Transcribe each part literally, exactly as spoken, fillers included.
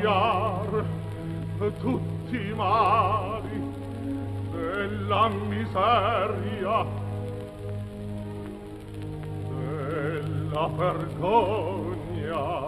cambiar tutti i mali della miseria, della vergogna.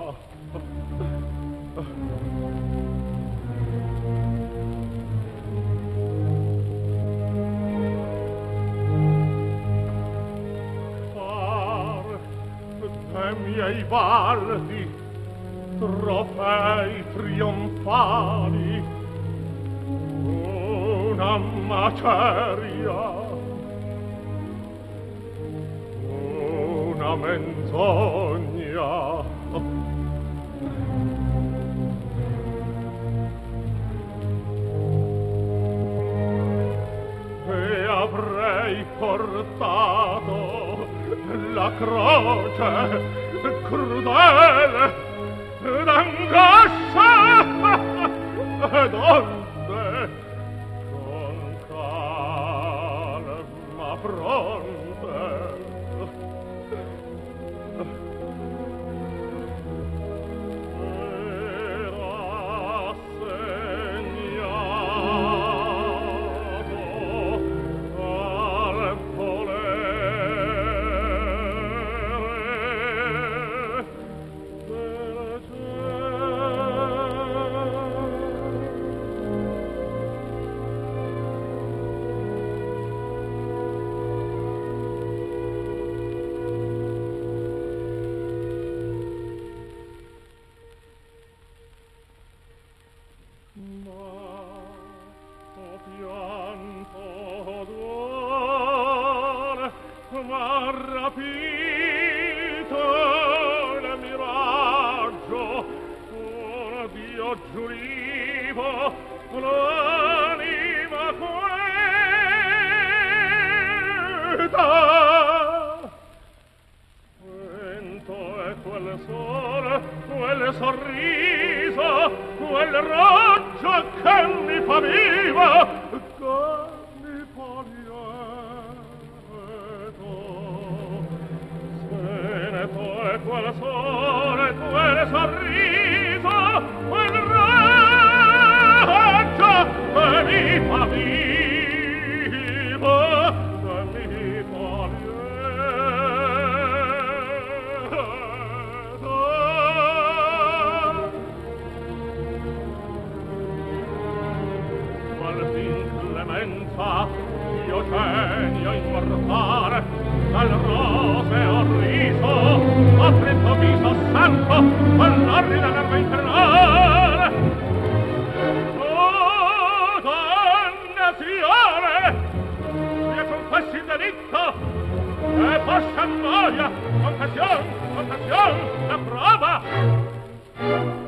Far dei miei baldi trofei trionfali una maceria, una menzogna. E avrei portato la croce crudele d'angoscia ed onde con calma fronte era segnato al volere del ma ho pianto d'ore, m'ha rapito il miraggio, un Dio giurivo l'anima quieta. Sento è quel sole, quel sorriso, quel raggio che mi fa viva, che mi fa lieto. Sento è quel sole, quel sorriso, quel raggio che mi fa viva, che mi fa lieto. Qual fin clemenza, io genio immortale, dal roseo riso, affretto viso santo, quell'orrida nerva infernale. Oh, dannazione! Io confessi il delitto, e possa noia, confession, confession, la prova!